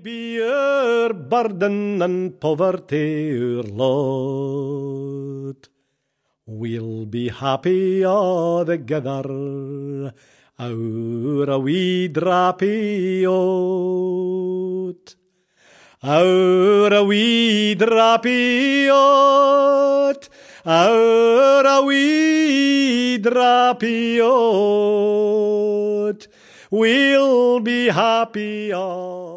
be your burden and poverty your lot. We'll be happy all together, our a wee drappy oat. Our a wee drappy oat, our a wee drappy oat. We'll be happy all